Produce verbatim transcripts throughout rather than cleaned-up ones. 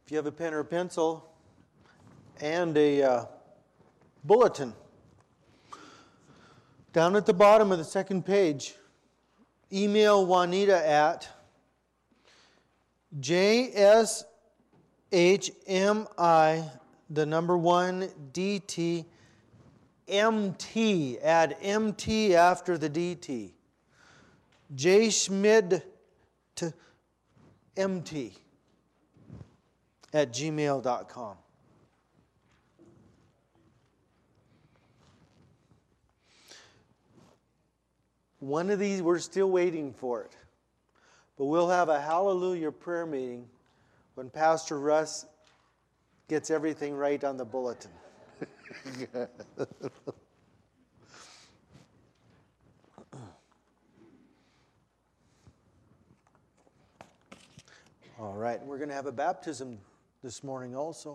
If you have a pen or a pencil and a uh, bulletin, down at the bottom of the second page, email Juanita at J S H M I, the number one, D T, M T. Add M T after the D T. J Schmid to M T at gmail dot com. One of these, we're still waiting for it. But we'll have a hallelujah prayer meeting when Pastor Russ gets everything right on the bulletin. All right, we're going to have a baptism this morning also.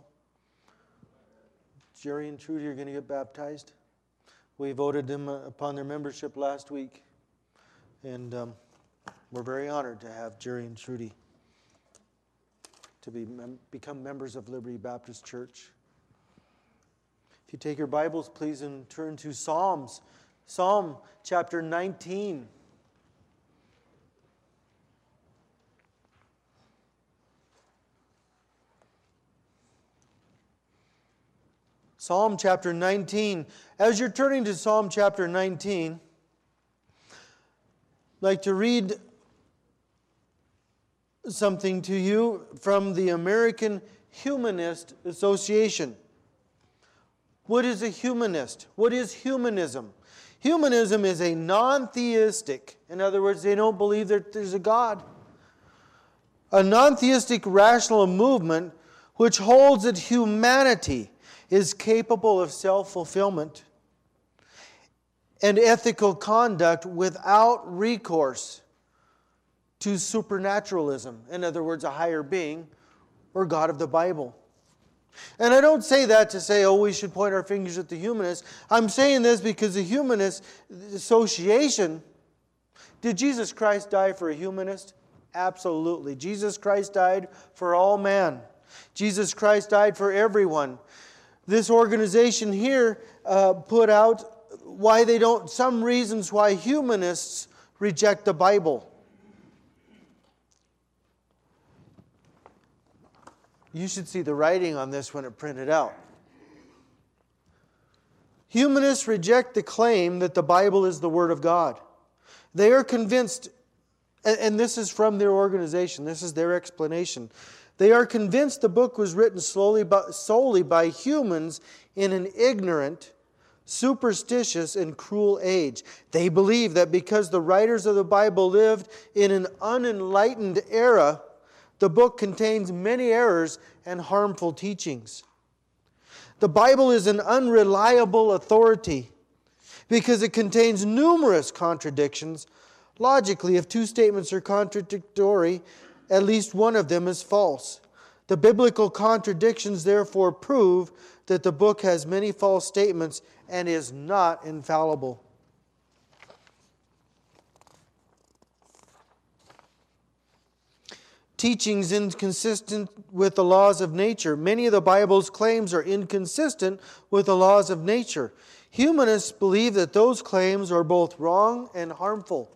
Jerry and Trudy are going to get baptized. We voted them upon their membership last week. And um, we're very honored to have Jerry and Trudy to be mem- become members of Liberty Baptist Church. If you take your Bibles, please, and turn to Psalms. Psalm chapter nineteen. Psalm chapter nineteen. As you're turning to Psalm chapter nineteen, I'd like to read something to you from the American Humanist Association. What is a humanist? What is humanism? Humanism is a non-theistic, in other words, they don't believe that there's a God, a non-theistic rational movement which holds that humanity is capable of self-fulfillment and ethical conduct without recourse to supernaturalism, in other words, a higher being or God of the Bible. And I don't say that to say, oh, we should point our fingers at the humanists. I'm saying this because the Humanist Association, did Jesus Christ die for a humanist? Absolutely. Jesus Christ died for all man. Jesus Christ died for everyone. This organization here uh, put out why they don't, some reasons why humanists reject the Bible. You should see the writing on this when it printed out. Humanists reject the claim that the Bible is the Word of God. They are convinced, and this is from their organization, this is their explanation. They are convinced the book was written slowly, solely by humans in an ignorant, superstitious, and cruel age. They believe that because the writers of the Bible lived in an unenlightened era, the book contains many errors and harmful teachings. The Bible is an unreliable authority because it contains numerous contradictions. Logically, if two statements are contradictory, at least one of them is false. The biblical contradictions therefore prove that the book has many false statements and is not infallible. Teachings inconsistent with the laws of nature. Many of the Bible's claims are inconsistent with the laws of nature. Humanists believe that those claims are both wrong and harmful.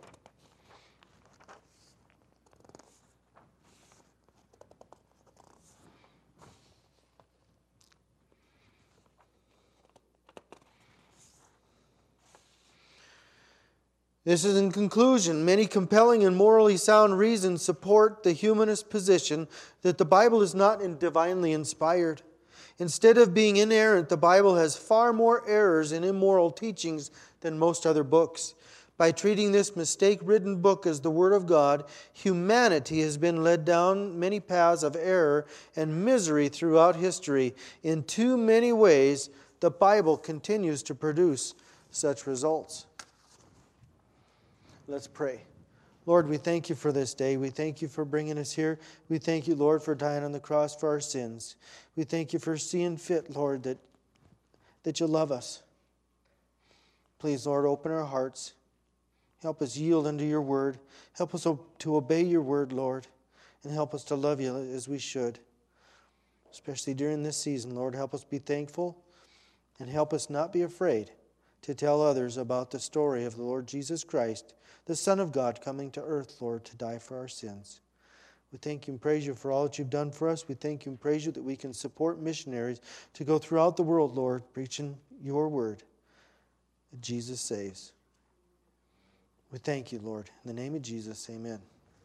This is in conclusion. Many compelling and morally sound reasons support the humanist position that the Bible is not divinely inspired. Instead of being inerrant, the Bible has far more errors and immoral teachings than most other books. By treating this mistake-ridden book as the Word of God, humanity has been led down many paths of error and misery throughout history. In too many ways, the Bible continues to produce such results. Let's pray. Lord, we thank you for this day. We thank you for bringing us here. We thank you, Lord, for dying on the cross for our sins. We thank you for seeing fit, Lord, that, that you love us. Please, Lord, open our hearts. Help us yield unto your word. Help us to obey your word, Lord, and help us to love you as we should. especially during this season. Lord, help us be thankful and help us not be afraid to tell others about the story of the Lord Jesus Christ, the Son of God, coming to earth, Lord, to die for our sins. We thank you and praise you for all that you've done for us. We thank you and praise you that we can support missionaries to go throughout the world, Lord, preaching your word that Jesus saves. We thank you, Lord. In the name of Jesus, amen.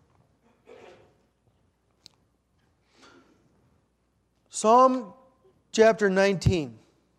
Psalm chapter nineteen.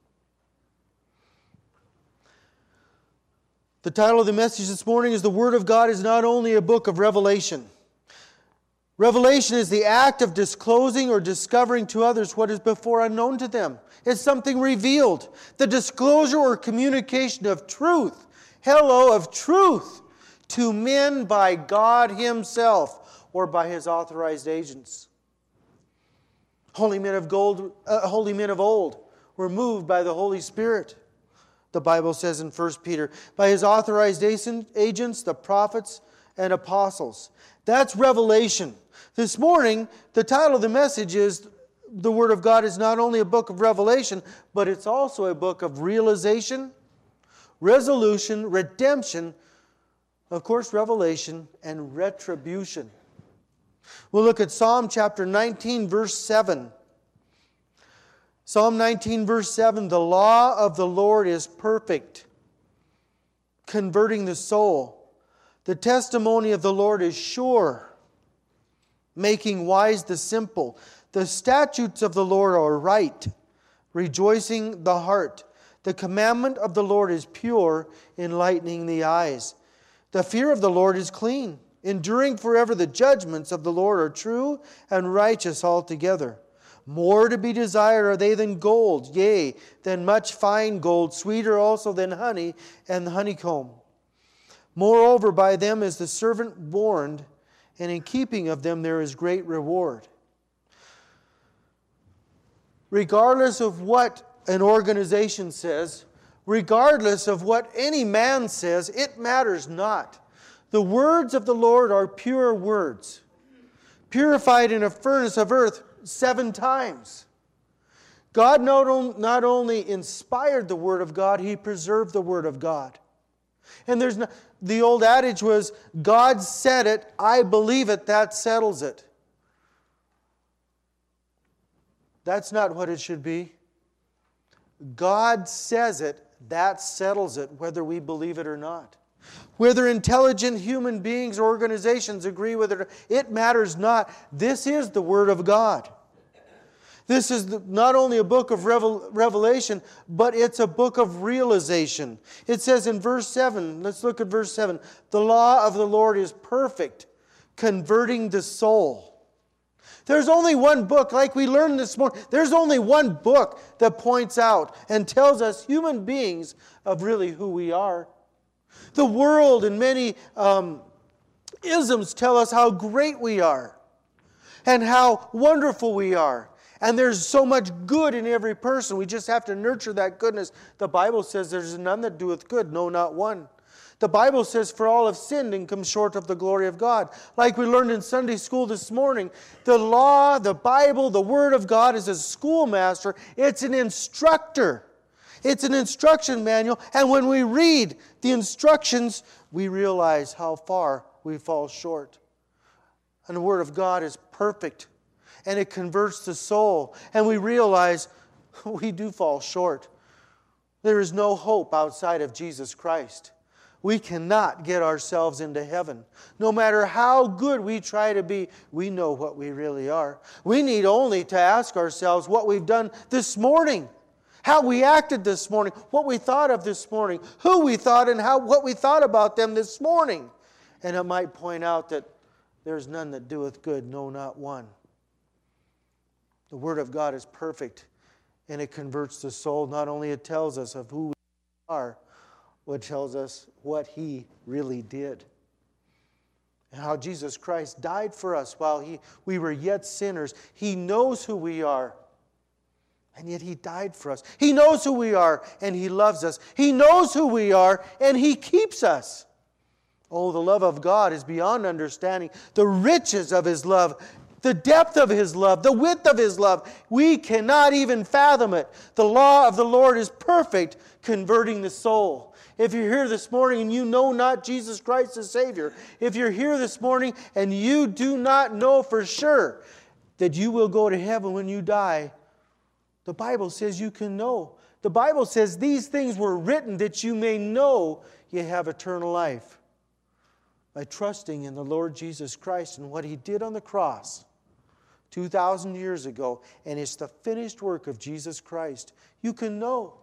The title of the message this morning is The Word of God is not only a book of revelation. Revelation is the act of disclosing or discovering to others what is before unknown to them. It's something revealed. The disclosure or communication of truth. Hello, of truth to men by God Himself or by His authorized agents. Holy men of gold, uh, holy men of old were moved by the Holy Spirit. The Bible says in First Peter, by His authorized agents, the prophets and apostles. That's revelation. This morning, the title of the message is, the Word of God is not only a book of revelation, but it's also a book of realization, resolution, redemption, of course, revelation, and retribution. We'll look at Psalm chapter nineteen, verse seven. Psalm nineteen, verse seven, the law of the Lord is perfect, converting the soul. The testimony of the Lord is sure, making wise the simple. The statutes of the Lord are right, rejoicing the heart. The commandment of the Lord is pure, enlightening the eyes. The fear of the Lord is clean, enduring forever. The judgments of the Lord are true and righteous altogether. More to be desired are they than gold, yea, than much fine gold, sweeter also than honey and the honeycomb. Moreover, by them is the servant warned, and in keeping of them there is great reward. Regardless of what an organization says, regardless of what any man says, it matters not. The words of the Lord are pure words, purified in a furnace of earth seven times. God not, on, not only inspired the Word of God, He preserved the Word of God. And there's no, the old adage was, God said it, I believe it, that settles it. That's not what it should be. God says it, that settles it, whether we believe it or not. Whether intelligent human beings or organizations agree with it, it matters not. This is the Word of God. This is the, not only a book of revel, revelation, but it's a book of realization. It says in verse seven, let's look at verse seven. The law of the Lord is perfect, converting the soul. There's only one book, like we learned this morning, there's only one book that points out and tells us human beings of really who we are. The world and many um, isms tell us how great we are and how wonderful we are. And there's so much good in every person. We just have to nurture that goodness. The Bible says there's none that doeth good, no, not one. The Bible says, for all have sinned and come short of the glory of God. Like we learned in Sunday school this morning, the law, the Bible, the Word of God is a schoolmaster. It's an instructor. It's an instruction manual. And when we read the instructions, we realize how far we fall short. And the Word of God is perfect. And it converts the soul. And we realize we do fall short. There is no hope outside of Jesus Christ. We cannot get ourselves into heaven. No matter how good we try to be, we know what we really are. We need only to ask ourselves what we've done this morning, how we acted this morning, what we thought of this morning, who we thought and how what we thought about them this morning. And it might point out that there's none that doeth good, no, not one. The Word of God is perfect, and it converts the soul. Not only it tells us of who we are, it tells us what He really did. And how Jesus Christ died for us while he, we were yet sinners. He knows who we are, and yet He died for us. He knows who we are, and He loves us. He knows who we are, and He keeps us. Oh, the love of God is beyond understanding. The riches of His love the depth of His love, the width of His love. We cannot even fathom it. The law of the Lord is perfect, converting the soul. If you're here this morning and you know not Jesus Christ as Savior, if you're here this morning and you do not know for sure that you will go to heaven when you die, the Bible says you can know. The Bible says these things were written that you may know you have eternal life by trusting in the Lord Jesus Christ and what He did on the cross two thousand years ago. And it's the finished work of Jesus Christ. You can know.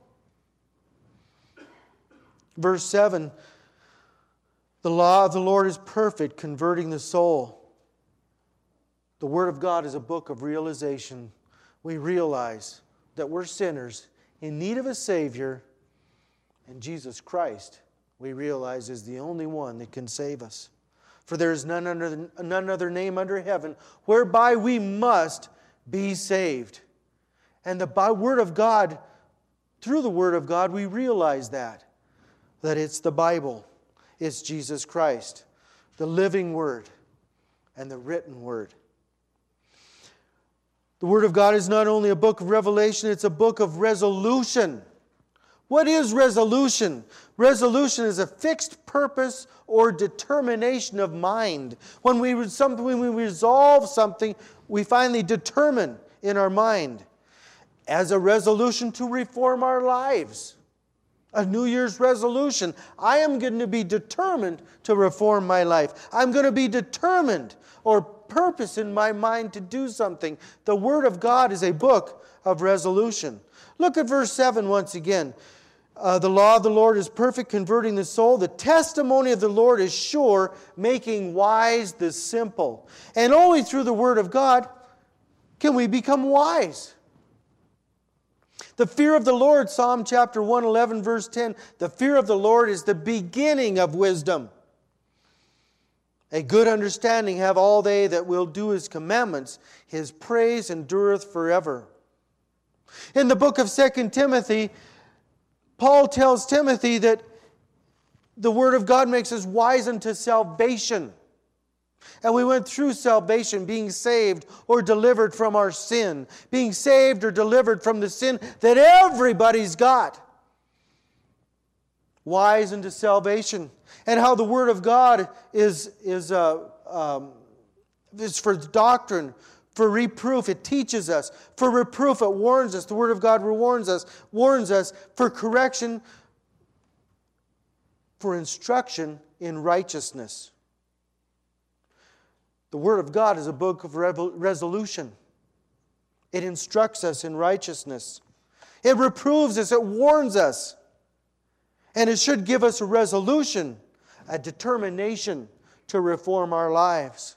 Verse seven, the law of the Lord is perfect, converting the soul. The Word of God is a book of realization. We realize that we're sinners in need of a Savior, and Jesus Christ, we realize, is the only one that can save us. For there is none, under, none other name under heaven whereby we must be saved. And the by Word of God, through the Word of God, we realize that. That it's the Bible, it's Jesus Christ, the living Word and the written Word. The Word of God is not only a book of revelation, it's a book of resolution. What is resolution? Resolution is a fixed purpose or determination of mind. When we, when we resolve something, we finally determine in our mind. As a resolution to reform our lives. A New Year's resolution. I am going to be determined to reform my life. I'm going to be determined or purpose in my mind to do something. The Word of God is a book of resolution. Look at verse seven once again. Uh, the law of the Lord is perfect, converting the soul. The testimony of the Lord is sure, making wise the simple. And only through the Word of God can we become wise. The fear of the Lord, Psalm chapter one eleven, verse ten, the fear of the Lord is the beginning of wisdom. A good understanding have all they that will do His commandments. His praise endureth forever. In the book of Second Timothy, Paul tells Timothy that the Word of God makes us wise unto salvation. And we went through salvation, being saved or delivered from our sin. Being saved or delivered from the sin that everybody's got. Wise unto salvation. And how the Word of God is, is, uh, um, is for doctrine, for reproof. It teaches us. For reproof, it warns us. The Word of God warns us. Warns us. For correction, for instruction in righteousness. The Word of God is a book of resolution. It instructs us in righteousness. It reproves us. It warns us. And it should give us a resolution, a determination to reform our lives.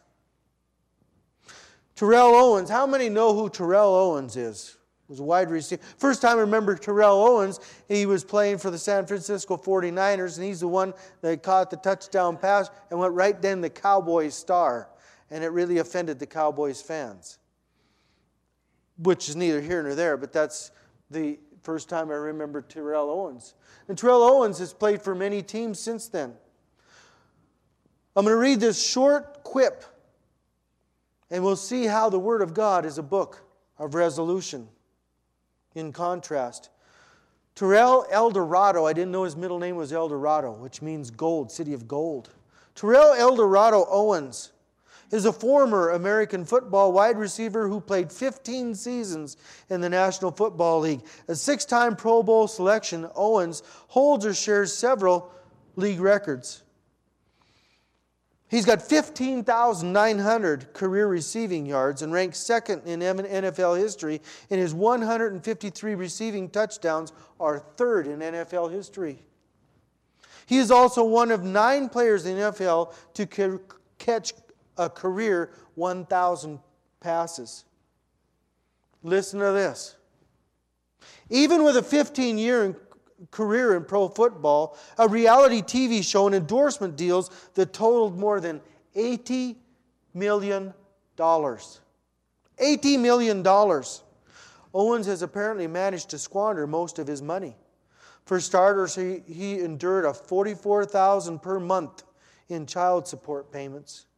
Terrell Owens. How many know who Terrell Owens is? He was a wide receiver. First time I remember Terrell Owens, he was playing for the San Francisco forty-niners, and he's the one that caught the touchdown pass and went right down the Cowboys star. And it really offended the Cowboys fans. Which is neither here nor there, but that's the first time I remember Terrell Owens. And Terrell Owens has played for many teams since then. I'm going to read this short quip, and we'll see how the Word of God is a book of resolution. In contrast, Terrell Eldorado, I didn't know his middle name was Eldorado, which means gold, city of gold. Terrell Eldorado Owens is a former American football wide receiver who played fifteen seasons in the National Football League. A six-time Pro Bowl selection, Owens holds or shares several league records. He's got fifteen thousand nine hundred career receiving yards and ranks second in N F L history, and his one hundred fifty-three receiving touchdowns are third in N F L history. He is also one of nine players in the N F L to ca- catch a career one thousand passes. Listen to this. Even with a fifteen-year career in pro football, a reality T V show and endorsement deals that totaled more than eighty million dollars. eighty million dollars. Owens has apparently managed to squander most of his money. For starters, he, he endured a forty-four thousand dollars per month in child support payments.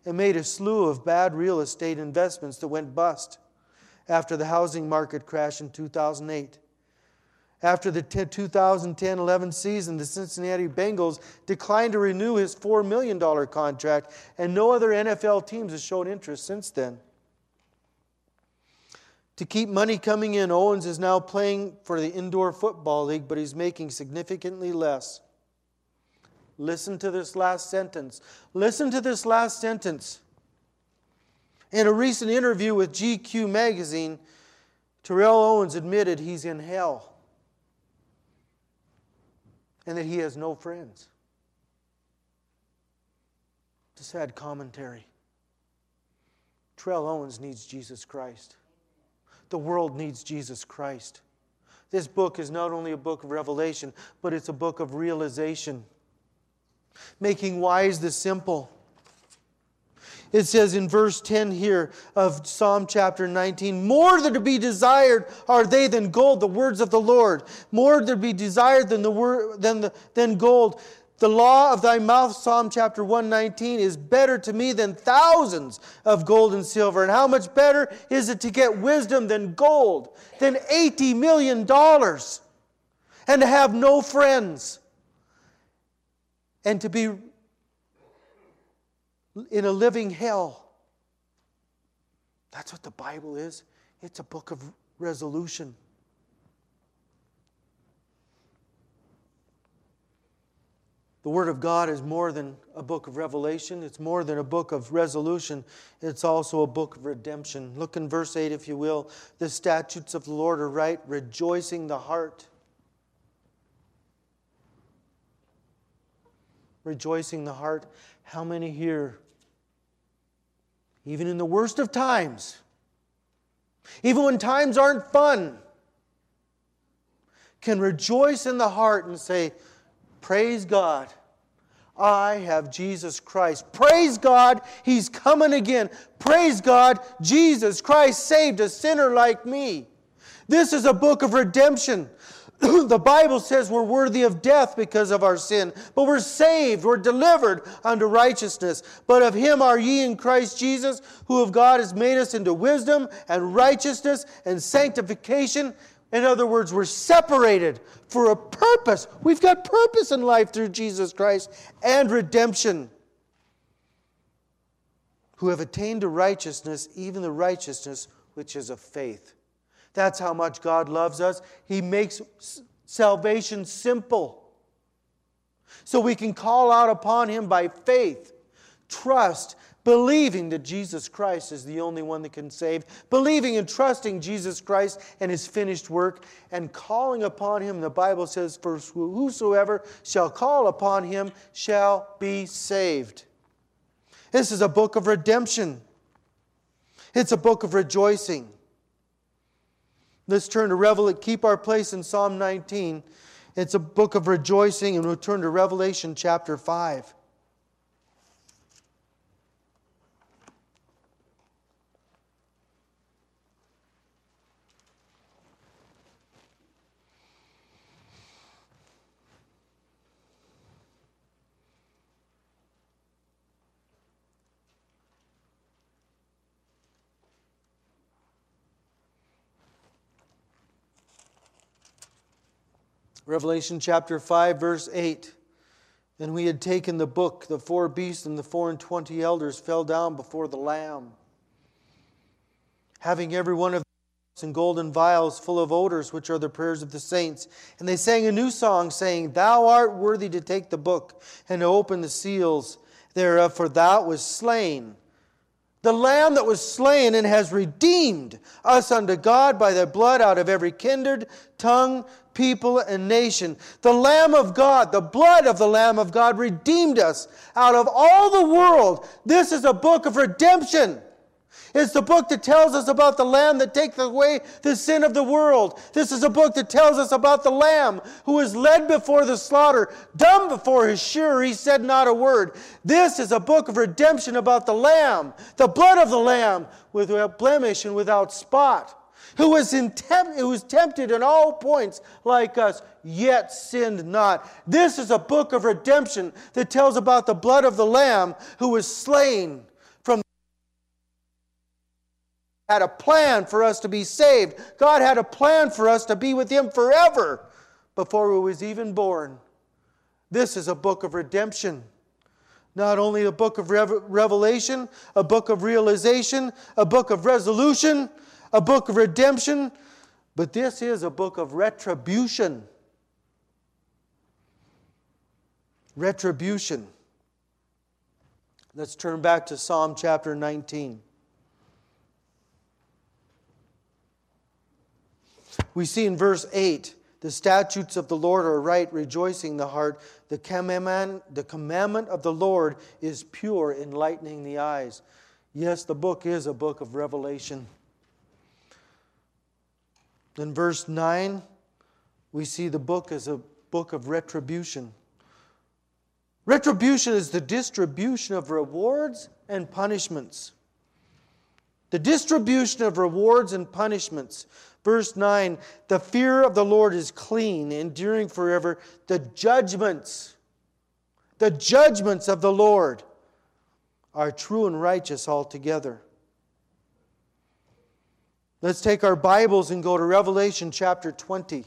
and made a slew of bad real estate investments that went bust after the housing market crash in two thousand eight. After the two thousand ten eleven season, the Cincinnati Bengals declined to renew his four million dollars contract, and no other N F L teams have shown interest since then. To keep money coming in, Owens is now playing for the Indoor Football League, but he's making significantly less. Listen to this last sentence. Listen to this last sentence. In a recent interview with G Q magazine, Terrell Owens admitted he's in hell and that he has no friends. It's a sad commentary. Terrell Owens needs Jesus Christ. The world needs Jesus Christ. This book is not only a book of revelation, but it's a book of realization. Making wise the simple. It says in verse ten here of Psalm chapter nineteen, more than to be desired are they than gold, the words of the Lord. More to be desired than the word than the, than gold. The law of thy mouth, Psalm chapter one nineteen, is better to me than thousands of gold and silver. And how much better is it to get wisdom than gold, than eighty million dollars, and to have no friends, and to be in a living hell. That's what the Bible is. It's a book of resolution. The Word of God is more than a book of revelation. It's more than a book of resolution. It's also a book of redemption. Look in verse eight, if you will. The statutes of the Lord are right, rejoicing the heart. Rejoicing the heart. How many here, even in the worst of times, even when times aren't fun, can rejoice in the heart and say, praise God, I have Jesus Christ. Praise God, He's coming again. Praise God, Jesus Christ saved a sinner like me. This is a book of redemption. The Bible says we're worthy of death because of our sin, but we're saved, we're delivered unto righteousness. But of Him are ye in Christ Jesus, who of God has made us into wisdom and righteousness and sanctification. In other words, we're separated for a purpose. We've got purpose in life through Jesus Christ and redemption. Who have attained to righteousness, even the righteousness which is of faith. That's how much God loves us. He makes salvation simple. So we can call out upon Him by faith, trust, believing that Jesus Christ is the only one that can save, believing and trusting Jesus Christ and His finished work, and calling upon Him. The Bible says, for whosoever shall call upon Him shall be saved. This is a book of redemption. It's a book of rejoicing. Let's turn to Revelation. Keep our place in Psalm nineteen. It's a book of rejoicing, and we'll turn to Revelation chapter five. Revelation chapter five, verse eight. And we had taken the book, the four beasts and the four and twenty elders fell down before the Lamb, having every one of them in golden vials full of odors, which are the prayers of the saints. And they sang a new song, saying, Thou art worthy to take the book and to open the seals thereof, for thou wast slain. The Lamb that was slain and has redeemed us unto God by the blood out of every kindred, tongue, people, and nation. The Lamb of God, the blood of the Lamb of God redeemed us out of all the world. This is a book of redemption. It's the book that tells us about the Lamb that takes away the sin of the world. This is a book that tells us about the Lamb who was led before the slaughter, dumb before his shearer, he said not a word. This is a book of redemption about the Lamb, the blood of the Lamb, without blemish and without spot, who was, in temp- who was tempted in all points like us, yet sinned not. This is a book of redemption that tells about the blood of the Lamb who was slain had a plan for us to be saved. God had a plan for us to be with Him forever before we was even born. This is a book of redemption. Not only a book of revelation, a book of realization, a book of resolution, a book of redemption, but this is a book of retribution. Retribution. Let's turn back to Psalm chapter nineteen. We see in verse eight, the statutes of the Lord are right, rejoicing the heart. The commandment, the commandment of the Lord is pure, enlightening the eyes. Yes, the book is a book of revelation. In verse nine, we see the book as a book of retribution. Retribution is the distribution of rewards and punishments. The distribution of rewards and punishments. Verse nine, the fear of the Lord is clean, enduring forever. The judgments, the judgments of the Lord are true and righteous altogether. Let's take our Bibles and go to Revelation chapter twenty.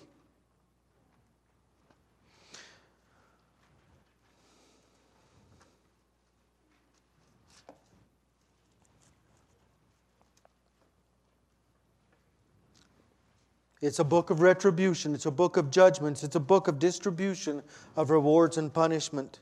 It's a book of retribution. It's a book of judgments. It's a book of distribution of rewards and punishment.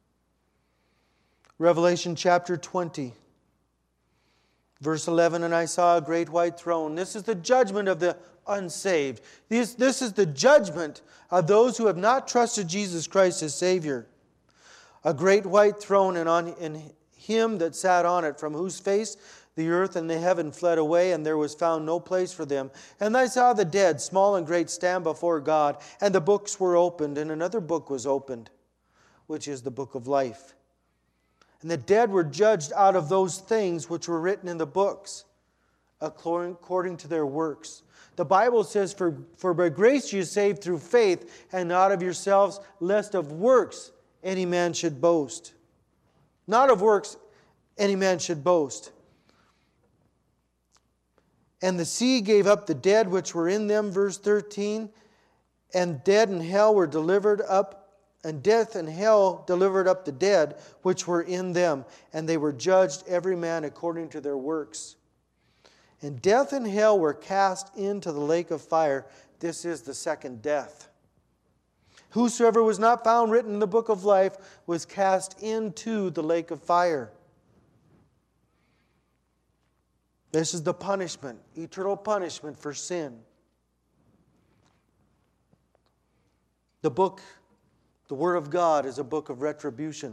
Revelation chapter twenty, verse eleven, and I saw a great white throne. This is the judgment of the unsaved. This, this is the judgment of those who have not trusted Jesus Christ as Savior. A great white throne, and on in Him that sat on it, from whose face the earth and the heaven fled away, and there was found no place for them. And I saw the dead, small and great, stand before God, and the books were opened, and another book was opened, which is the book of life. And the dead were judged out of those things which were written in the books, according to their works. The Bible says, For, for by grace you are saved through faith, and not of yourselves, lest of works any man should boast. Not of works any man should boast. And the sea gave up the dead which were in them, verse thirteen, and dead and hell were delivered up, and death and hell delivered up the dead which were in them, and they were judged every man according to their works. And death and hell were cast into the lake of fire. This is the second death. Whosoever was not found written in the book of life was cast into the lake of fire. This is the punishment, eternal punishment for sin. The book, the Word of God, is a book of retribution.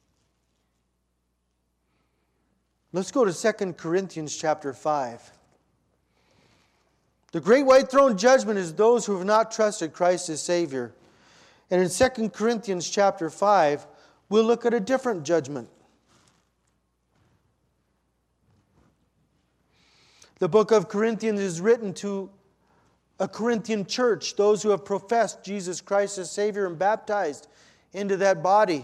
Let's go to Second Corinthians chapter five. The great white throne judgment is those who have not trusted Christ as Savior. And in Second Corinthians chapter five, we'll look at a different judgment. The book of Corinthians is written to a Corinthian church, those who have professed Jesus Christ as Savior and baptized into that body.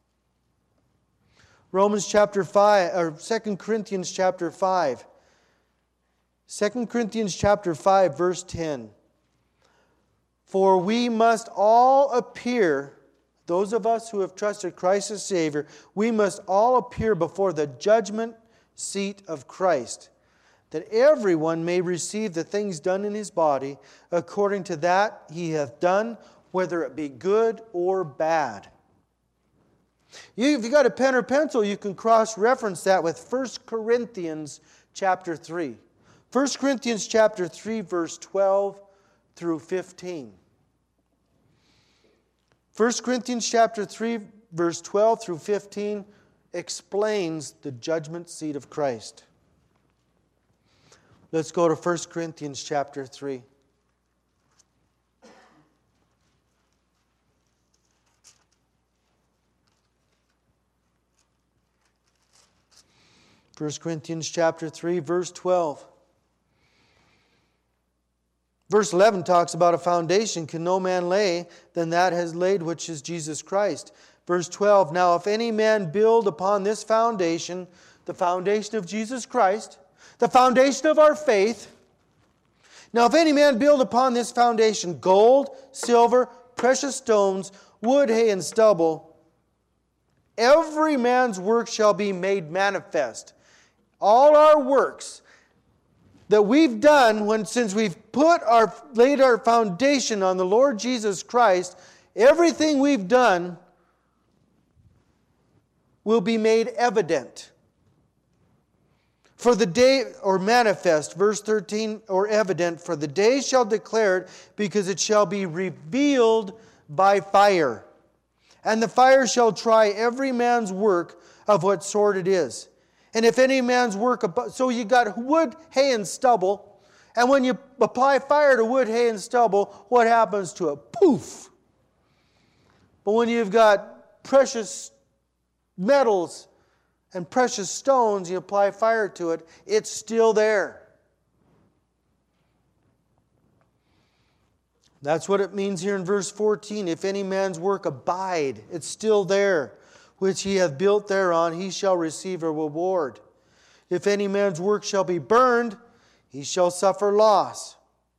Romans chapter five, or Second Corinthians chapter five. Second Corinthians chapter five, verse ten. For we must all appear, those of us who have trusted Christ as Savior, we must all appear before the judgment seat of Christ, that everyone may receive the things done in his body according to that he hath done, whether it be good or bad. You, if you got a pen or pencil, you can cross-reference that with First Corinthians chapter three. First Corinthians chapter three, verse twelve through fifteen. First Corinthians chapter three, verse twelve through fifteen explains the judgment seat of Christ. Let's go to First Corinthians chapter three. First Corinthians chapter three, verse twelve. Verse eleven talks about a foundation can no man lay than that has laid, which is Jesus Christ. Verse twelve, now if any man build upon this foundation, the foundation of Jesus Christ, The foundation of our faith. Now if any man build upon this foundation gold, silver, precious stones, wood, hay, and stubble, every man's work shall be made manifest. All our works that we've done when since we've put our laid our foundation on the Lord Jesus Christ, everything we've done will be made evident. For the day, or manifest, verse thirteen, or evident, for the day shall declare it, because it shall be revealed by fire. And the fire shall try every man's work of what sort it is. And if any man's work, so you got wood, hay, and stubble, and when you apply fire to wood, hay, and stubble, what happens to it? Poof! But when you've got precious metals and precious stones, you apply fire to it, it's still there. That's what it means here in verse fourteen. If any man's work abide, it's still there, which he hath built thereon, he shall receive a reward. If any man's work shall be burned, he shall suffer loss.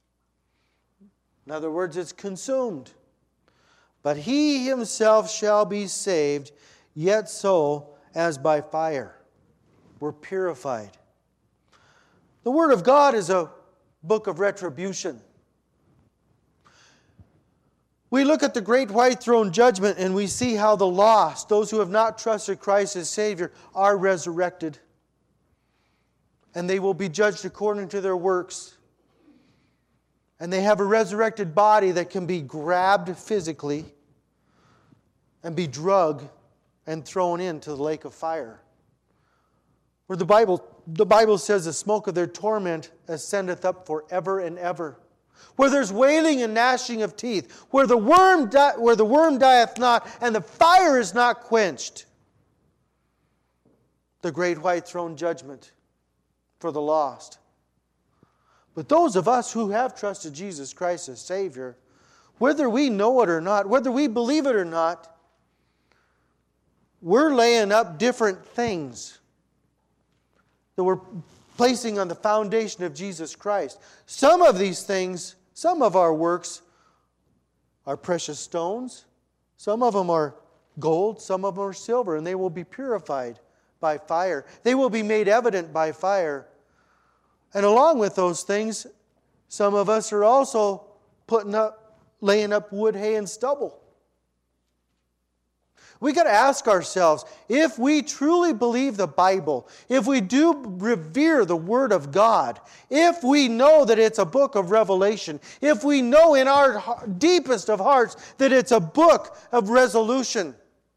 In other words, it's consumed. But he himself shall be saved, yet so as by fire. We're purified. The Word of God is a book of retribution. We look at the great white throne judgment and we see how the lost, those who have not trusted Christ as Savior, are resurrected. And they will be judged according to their works. And they have a resurrected body that can be grabbed physically and be drugged and thrown into the lake of fire. Where the Bible, the Bible says the smoke of their torment ascendeth up forever and ever. Where there's wailing and gnashing of teeth. Where the worm di- where the worm dieth not and the fire is not quenched. The great white throne judgment for the lost. But those of us who have trusted Jesus Christ as Savior, whether we know it or not, whether we believe it or not, we're laying up different things that we're placing on the foundation of Jesus Christ. Some of these things, some of our works are precious stones. Some of them are gold, some of them are silver, and they will be purified by fire. They will be made evident by fire. And along with those things, some of us are also putting up, laying up wood, hay, and stubble. We got to ask ourselves, if we truly believe the Bible, if we do revere the Word of God, if we know that it's a book of revelation, if we know in our deepest of hearts that it's a book of resolution,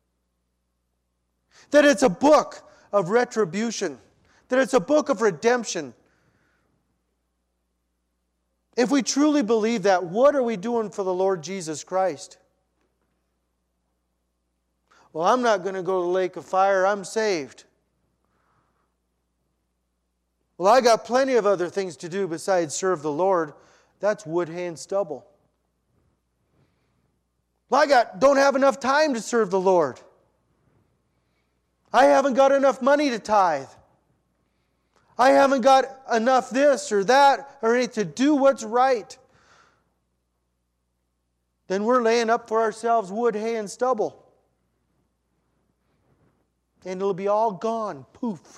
that it's a book of retribution, that it's a book of redemption, if we truly believe that, what are we doing for the Lord Jesus Christ? Well, I'm not going to go to the lake of fire. I'm saved. Well, I got plenty of other things to do besides serve the Lord. That's wood, hay, and stubble. Well, I got, don't have enough time to serve the Lord. I haven't got enough money to tithe. I haven't got enough this or that or anything to do what's right. Then we're laying up for ourselves wood, hay, and stubble. And it'll be all gone. Poof.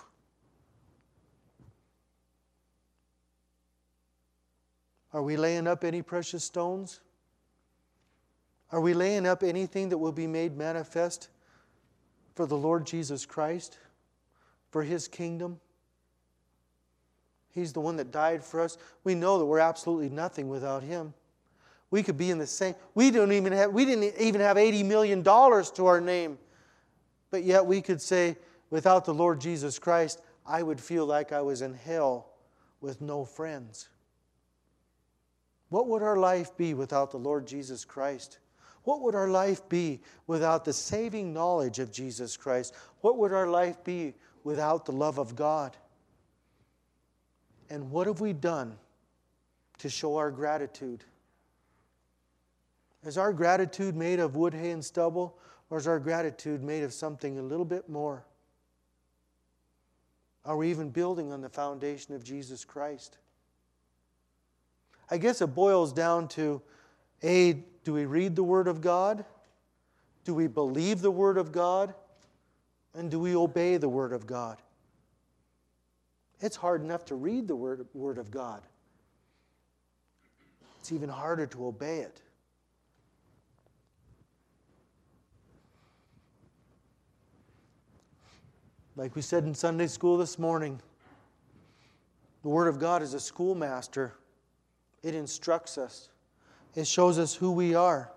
Are we laying up any precious stones? Are we laying up anything that will be made manifest for the Lord Jesus Christ? For His kingdom? He's the one that died for us. We know that we're absolutely nothing without Him. We could be in the same... We don't even have... We didn't even have eighty million dollars to our name. But yet we could say, without the Lord Jesus Christ, I would feel like I was in hell with no friends. What would our life be without the Lord Jesus Christ? What would our life be without the saving knowledge of Jesus Christ? What would our life be without the love of God? And what have we done to show our gratitude? Is our gratitude made of wood, hay, and stubble? Or is our gratitude made of something a little bit more? Are we even building on the foundation of Jesus Christ? I guess it boils down to, A, do we read the Word of God? Do we believe the Word of God? And do we obey the Word of God? It's hard enough to read the Word, Word of God. It's even harder to obey it. Like we said in Sunday school this morning, the Word of God is a schoolmaster. It instructs us. It shows us who we are.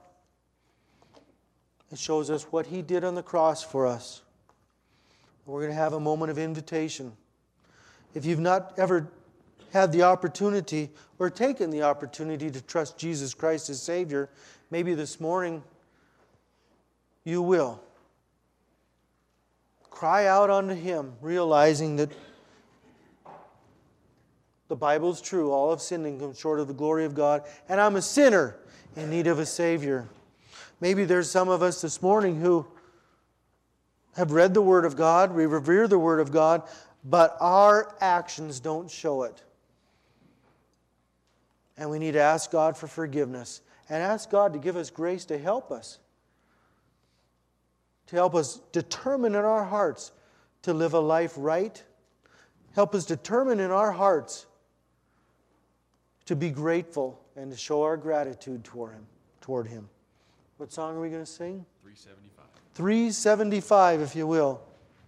It shows us what He did on the cross for us. We're going to have a moment of invitation. If you've not ever had the opportunity or taken the opportunity to trust Jesus Christ as Savior, maybe this morning you will. Cry out unto Him, realizing that the Bible is true. All have sinned and come short of the glory of God, and I'm a sinner in need of a Savior. Maybe there's some of us this morning who have read the Word of God, we revere the Word of God, but our actions don't show it. And we need to ask God for forgiveness and ask God to give us grace to help us. To help us determine in our hearts to live a life right. Help us determine in our hearts to be grateful and to show our gratitude toward Him. Toward Him. What song are we going to sing? three seventy-five. three seventy-five, if you will.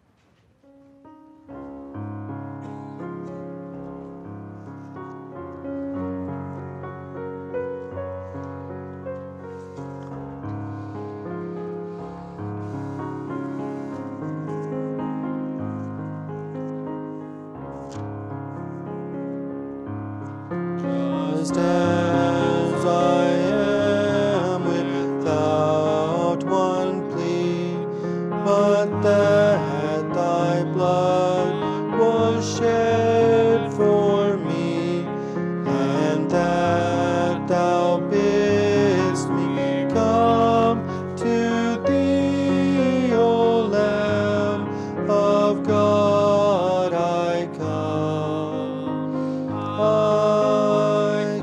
Just as I am without one plea, but that Thy blood was shed for me, and that Thou bidst me come to Thee, O Lamb of God, I come. I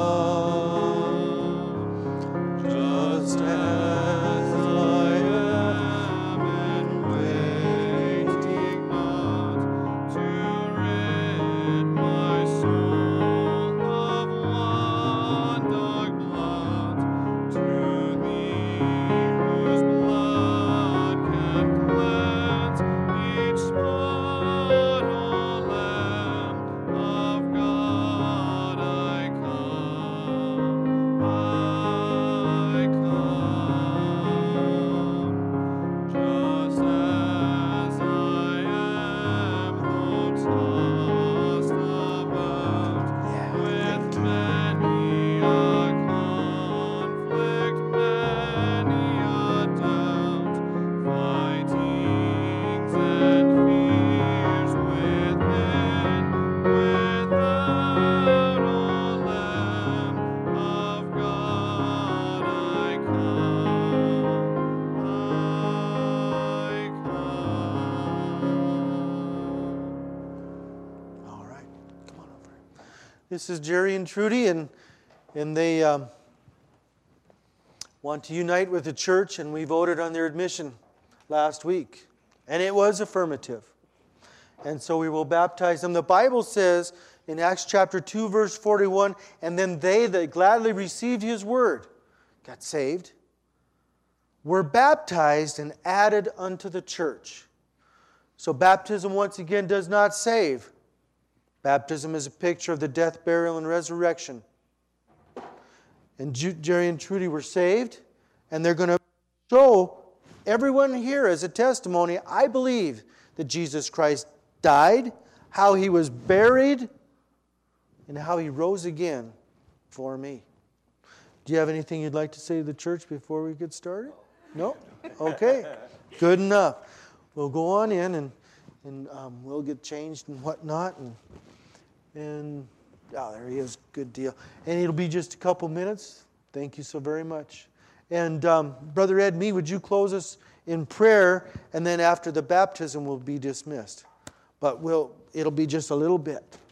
come, just as I am, and waiting not to rid my soul of one dog blood, to Thee whose blood can cleanse each spot, O Lamb of God, I come, I come, just as I am, though tossed about with many a conflict, many a doubt, fightings and fears within, without, O Lamb of God, I come, I come. All right, come on over. This is Jerry and Trudy, and and they um, want to unite with the church, and we voted on their admission last week, and it was affirmative. And so we will baptize them. The Bible says in Acts chapter two, verse forty-one, and then they that gladly received His word got saved, were baptized and added unto the church. So baptism, once again, does not save. Baptism is a picture of the death, burial, and resurrection. And Ju- Jerry and Trudy were saved, and they're going to show everyone here as a testimony, I believe that Jesus Christ died, how He was buried, and how He rose again for me. Do you have anything you'd like to say to the church before we get started? No? Okay. Good enough. We'll go on in and, and um, we'll get changed and whatnot. And, and oh, there he is. Good deal. And it'll be just a couple minutes. Thank you so very much. And um, Brother Ed Mee, would you close us in prayer? And then after the baptism, we'll be dismissed. but we'll, it'll be just a little bit.